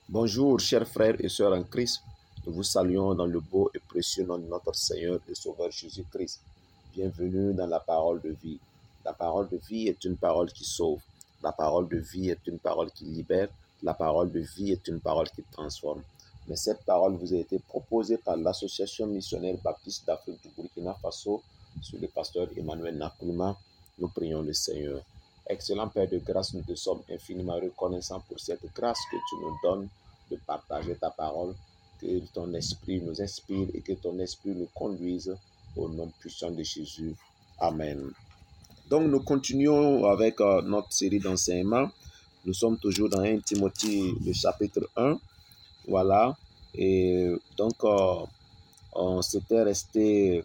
Bonjour, chers frères et sœurs en Christ. Nous vous saluons dans le beau et précieux nom de notre Seigneur et Sauveur Jésus-Christ. Bienvenue dans la parole de vie. La parole de vie est une parole qui sauve. La parole de vie est une parole qui libère. La parole de vie est une parole qui transforme. Mais cette parole vous a été proposée par l'Association missionnaire baptiste d'Afrique du Burkina Faso sous le pasteur Emmanuel Nakoulma. Nous prions le Seigneur. Excellent Père de grâce, nous te sommes infiniment reconnaissants pour cette grâce que tu nous donnes de partager ta parole, que ton esprit nous inspire et que ton esprit nous conduise au nom puissant de Jésus. Amen. Donc nous continuons avec notre série d'enseignements. Nous sommes toujours dans 1 Timothée, le chapitre 1. Voilà. Et donc on s'était resté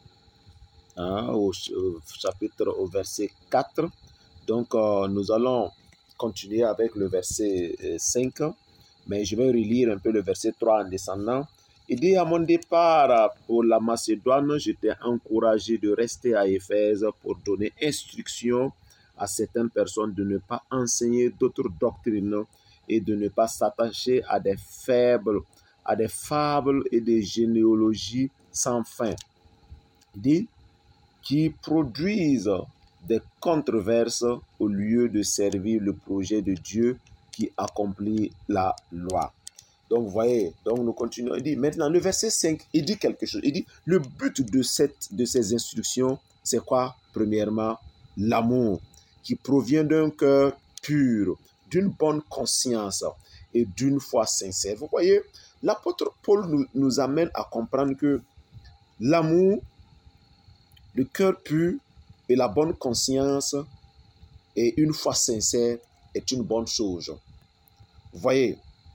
au verset 4. Donc, nous allons continuer avec le verset 5, mais je vais relire un peu le verset 3 en descendant. Il dit, à mon départ pour la Macédoine, j'étais encouragé de rester à Éphèse pour donner instruction à certaines personnes de ne pas enseigner d'autres doctrines et de ne pas s'attacher à des fables et des généalogies sans fin. Il dit, qui produisent des controverses au lieu de servir le projet de Dieu qui accomplit la loi. Donc, vous voyez, donc nous continuons. Il dit, maintenant, le verset 5, il dit quelque chose. Il dit, le but de ces instructions, c'est quoi? Premièrement, l'amour qui provient d'un cœur pur, d'une bonne conscience et d'une foi sincère. Vous voyez, l'apôtre Paul nous amène à comprendre que l'amour, le cœur pur et la bonne conscience et une foi sincère est une bonne chose. Vous voyez,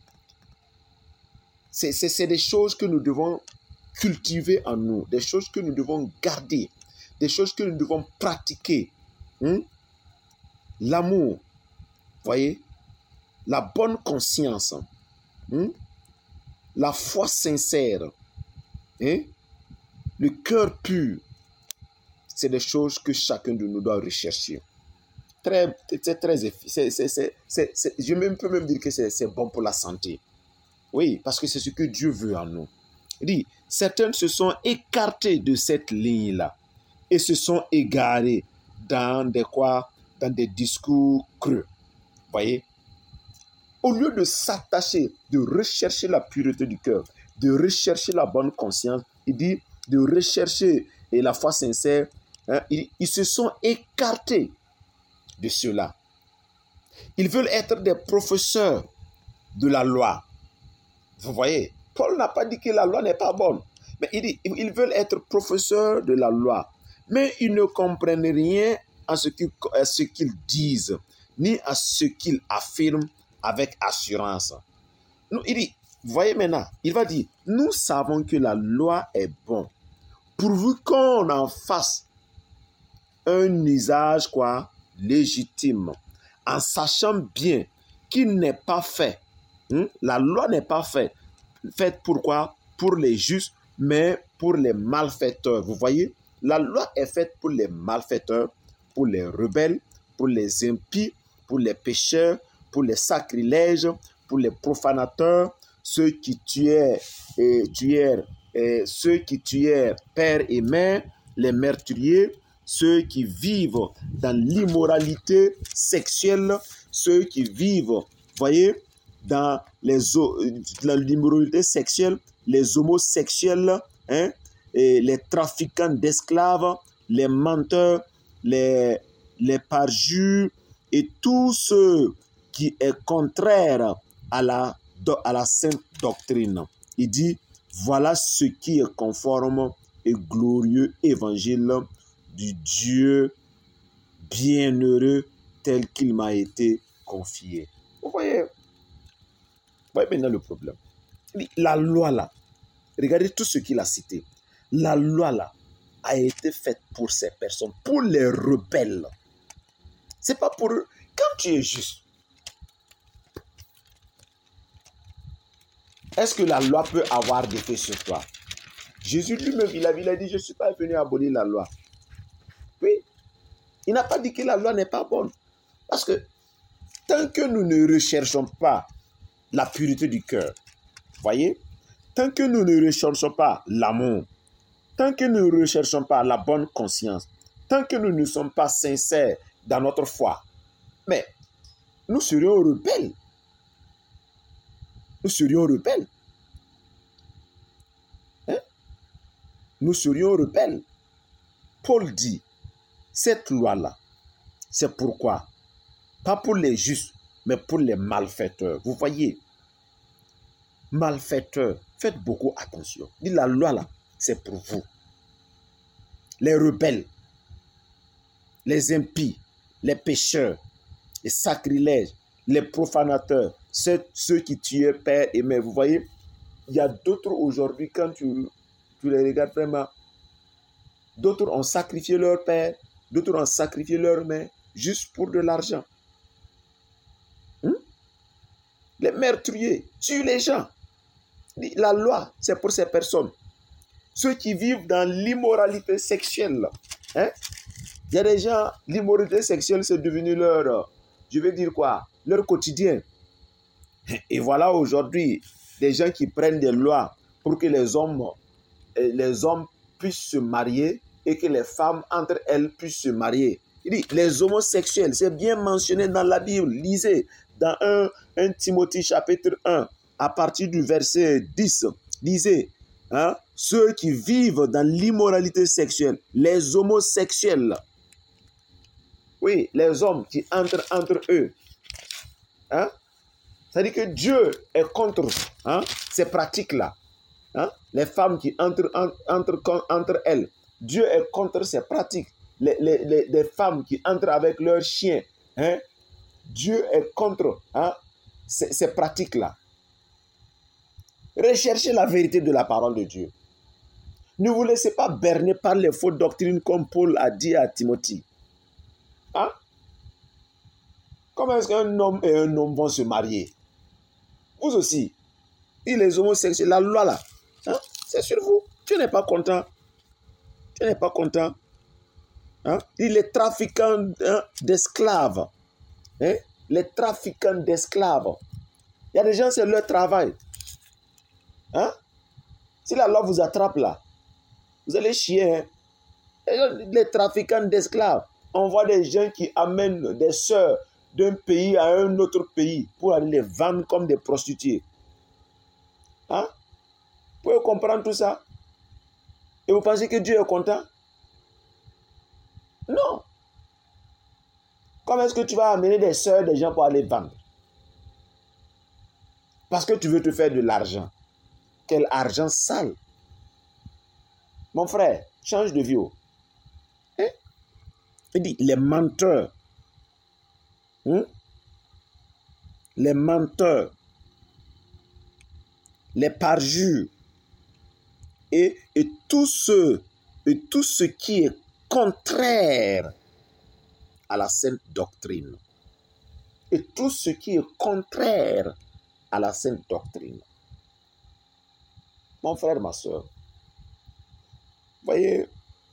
c'est des choses que nous devons cultiver en nous, des choses que nous devons garder, des choses que nous devons pratiquer. L'amour, vous voyez, la bonne conscience, la foi sincère, le cœur pur. C'est des choses que chacun de nous doit rechercher. Je peux même dire que c'est bon pour la santé. Oui, parce que c'est ce que Dieu veut en nous. Il dit, certains se sont écartés de cette ligne-là et se sont égarés dans des discours creux. Voyez? Au lieu de s'attacher, de rechercher la pureté du cœur, de rechercher la bonne conscience, il dit de rechercher et la foi sincère, ils se sont écartés de cela. Ils veulent être des professeurs de la loi. Vous voyez, Paul n'a pas dit que la loi n'est pas bonne, mais il dit ils veulent être professeurs de la loi, mais ils ne comprennent rien à ce qu'ils disent, ni à ce qu'ils affirment avec assurance. Il dit, vous voyez maintenant, il va dire, nous savons que la loi est bonne, pourvu qu'on en fasse un usage légitime, en sachant bien qu'il n'est pas fait. La loi n'est pas faite pourquoi? Pour les justes, mais pour les malfaiteurs. Vous voyez, la loi est faite pour les malfaiteurs, pour les rebelles, pour les impies, pour les pécheurs, pour les sacrilèges, pour les profanateurs, ceux qui tuèrent père et mère, les meurtriers, ceux qui vivent dans l'immoralité sexuelle, ceux qui vivent, voyez, dans l'immoralité sexuelle, les homosexuels, et les trafiquants d'esclaves, les menteurs, les parjures et tout ce qui est contraire à la sainte doctrine. Il dit, voilà ce qui est conforme et glorieux évangile du Dieu bienheureux tel qu'il m'a été confié. Vous voyez maintenant le problème. La loi là, regardez tout ce qu'il a cité. La loi là a été faite pour ces personnes, pour les rebelles. C'est pas pour eux. Quand tu es juste, est-ce que la loi peut avoir des effets sur toi? Jésus lui-même, il a dit, je ne suis pas venu abolir la loi. Oui, il n'a pas dit que la loi n'est pas bonne. Parce que tant que nous ne recherchons pas la pureté du cœur. Voyez, tant que nous ne recherchons pas l'amour, tant que nous ne recherchons pas la bonne conscience, tant que nous ne sommes pas sincères dans notre foi, mais nous serions rebelles. Nous serions rebelles. Hein? Nous serions rebelles. Paul dit, cette loi-là, c'est pourquoi, pas pour les justes, mais pour les malfaiteurs. Vous voyez, malfaiteurs, faites beaucoup attention. Dit la loi là, c'est pour vous. Les rebelles, les impies, les pécheurs, les sacrilèges, les profanateurs, ceux qui tuaient père et mère. Vous voyez, il y a d'autres aujourd'hui, quand tu les regardes vraiment, d'autres ont sacrifié leur père, d'autres ont sacrifié leur mère, juste pour de l'argent. Les meurtriers tuent les gens. La loi, c'est pour ces personnes. Ceux qui vivent dans l'immoralité sexuelle. Hein? Il y a des gens, l'immoralité sexuelle, c'est devenu leur, je vais dire quoi, leur quotidien. Et voilà aujourd'hui, des gens qui prennent des lois pour que les hommes puissent se marier et que les femmes, entre elles, puissent se marier. Il dit, les homosexuels, c'est bien mentionné dans la Bible. Lisez, dans 1 Timothée chapitre 1, à partir du verset 10, lisez, hein, ceux qui vivent dans l'immoralité sexuelle, les homosexuels, oui, les hommes qui entrent entre eux, hein, c'est-à-dire que Dieu est contre ces pratiques-là. Hein, les femmes qui entrent entre elles, Dieu est contre ces pratiques. Les femmes qui entrent avec leurs chiens, hein, Dieu est contre ces pratiques-là. Recherchez la vérité de la parole de Dieu. Ne vous laissez pas berner par les fausses doctrines comme Paul a dit à Timothée. Hein? Comment est-ce qu'un homme et un homme vont se marier? Vous aussi. Et les homosexuels, la loi là, hein? C'est sur vous. Tu n'es pas content. Tu n'es pas content. Hein? Et les trafiquants d'esclaves. Hein? Les trafiquants d'esclaves. Il y a des gens, c'est leur travail. Hein? Si la loi vous attrape là, vous allez chier. Hein? Les trafiquants d'esclaves. On voit des gens qui amènent des sœurs d'un pays à un autre pays pour aller les vendre comme des prostituées. Hein? Vous pouvez comprendre tout ça? Et vous pensez que Dieu est content? Non. Comment est-ce que tu vas amener des sœurs des gens pour aller vendre? Parce que tu veux te faire de l'argent. Quel argent sale. Mon frère, change de vie. Hein? Il dit, les menteurs. Les menteurs. Les parjures. Et tout ce qui est contraire à la sainte doctrine. Et tout ce qui est contraire à la sainte doctrine. Mon frère, ma soeur, voyez,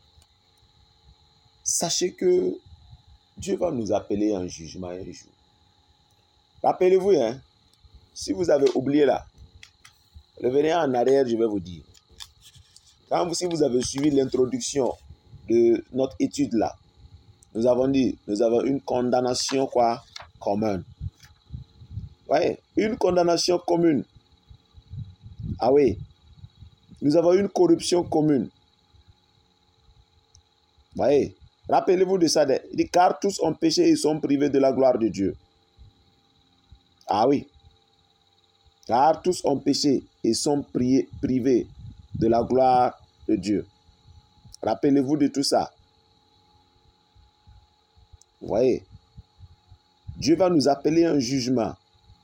sachez que Dieu va nous appeler en jugement un jour. Rappelez-vous, hein, si vous avez oublié là, revenez en arrière, je vais vous dire. Si vous avez suivi l'introduction de notre étude là, nous avons dit, nous avons une condamnation commune. Ouais, une condamnation commune. Ah oui, nous avons une corruption commune. Voyez, rappelez-vous de ça. Il dit, car tous ont péché et sont privés de la gloire de Dieu. Ah oui. Car tous ont péché et sont privés de la gloire de Dieu. Rappelez-vous de tout ça. Vous voyez, Dieu va nous appeler un jugement.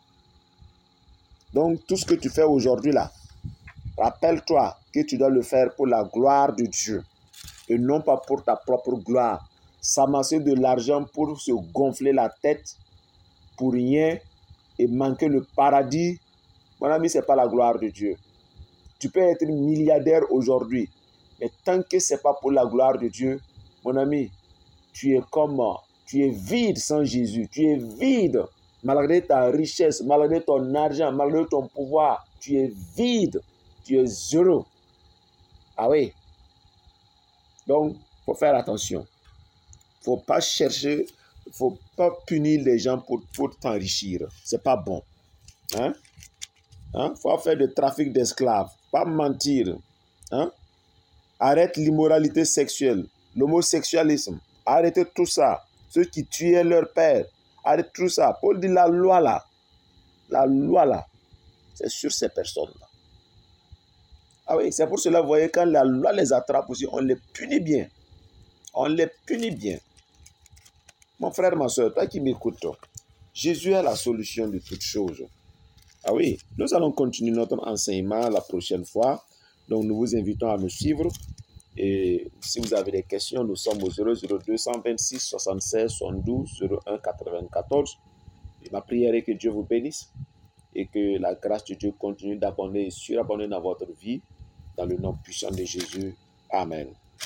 Donc, tout ce que tu fais aujourd'hui là, rappelle-toi que tu dois le faire pour la gloire de Dieu et non pas pour ta propre gloire. S'amasser de l'argent pour se gonfler la tête pour rien et manquer le paradis, mon ami, ce n'est pas la gloire de Dieu. Tu peux être milliardaire aujourd'hui, mais tant que ce n'est pas pour la gloire de Dieu, mon ami, tu es vide sans Jésus, tu es vide. malgré ta richesse, malgré ton argent, malgré ton pouvoir, tu es vide, tu es zéro. Ah oui. Donc, il faut faire attention. Il ne faut pas chercher, il ne faut pas punir les gens pour t'enrichir. Ce n'est pas bon. Hein? Faut faire du trafic d'esclaves, pas mentir. Hein? Arrête l'immoralité sexuelle, l'homosexualisme. Arrêtez tout ça. Ceux qui tuaient leur père, arrêtez tout ça. Paul dit la loi là, c'est sur ces personnes-là. Ah oui, c'est pour cela, vous voyez, quand la loi les attrape aussi, on les punit bien. On les punit bien. Mon frère, ma soeur, toi qui m'écoutes, Jésus est la solution de toutes choses. Ah oui, nous allons continuer notre enseignement la prochaine fois. Donc, nous vous invitons à nous suivre. Et si vous avez des questions, nous sommes au 00226 76 72 01 94. Et ma prière est que Dieu vous bénisse et que la grâce de Dieu continue d'abonder et surabonder dans votre vie. Dans le nom puissant de Jésus. Amen.